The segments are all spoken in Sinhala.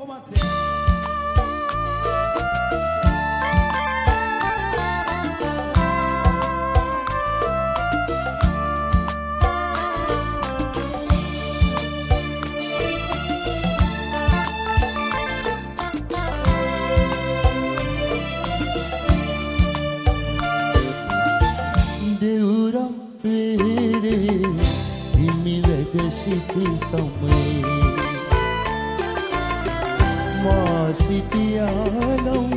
සිටි සමයේ මා සිටියාලම්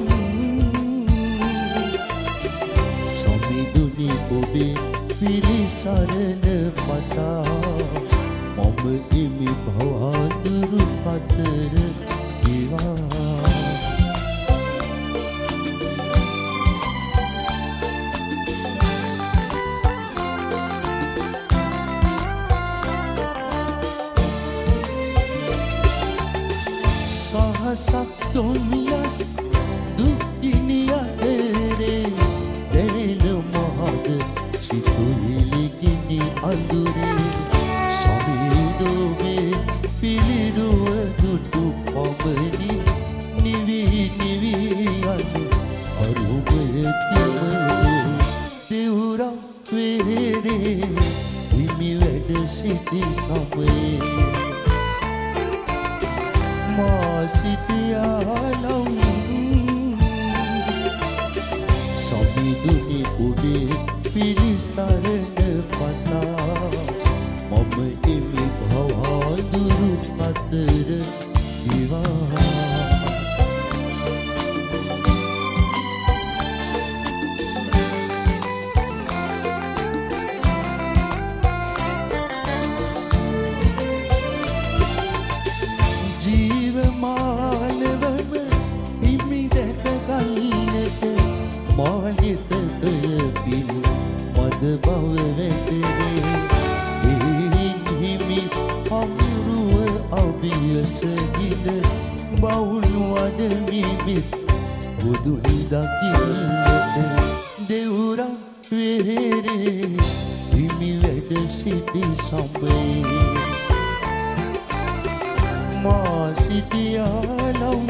සමිඳුනි ඔබේ පිළිසරණ පතා මම ඉමි භවඳුරු පතර දිවා Sakdomias dunia ere dele mahad situhili gini andure samidoge pilidu dudu pamani nivi nivi anu arume timaru deura vere imi weda siti samaye සිටියාලම් සමිඳුනි ඔබේ පිළිසරණ පතා මම එමි භවඳුරු පතර දිවා මාලිත පිල් මද බව වෙතරේ හිමි අමුරුව අභියසගින බවුල් වඩමිමිත් බුදුනි දකින්නට දෙවුරම් වෙරේ හිමි වැඩ සිටි සමයේ මා සිටියාලම්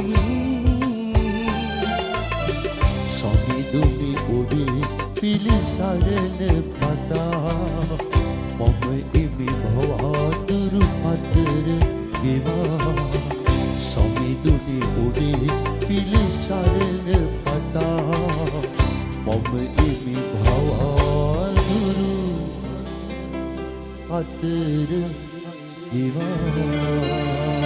සමිඳුනි ඔබේ පිළිසරණ පතා මම එමි භවඳුරු පතර ගෙවා සමිඳුනි ඔබේ පිළිසරණ පතා මම එමි භවඳුරු පතර ගෙවා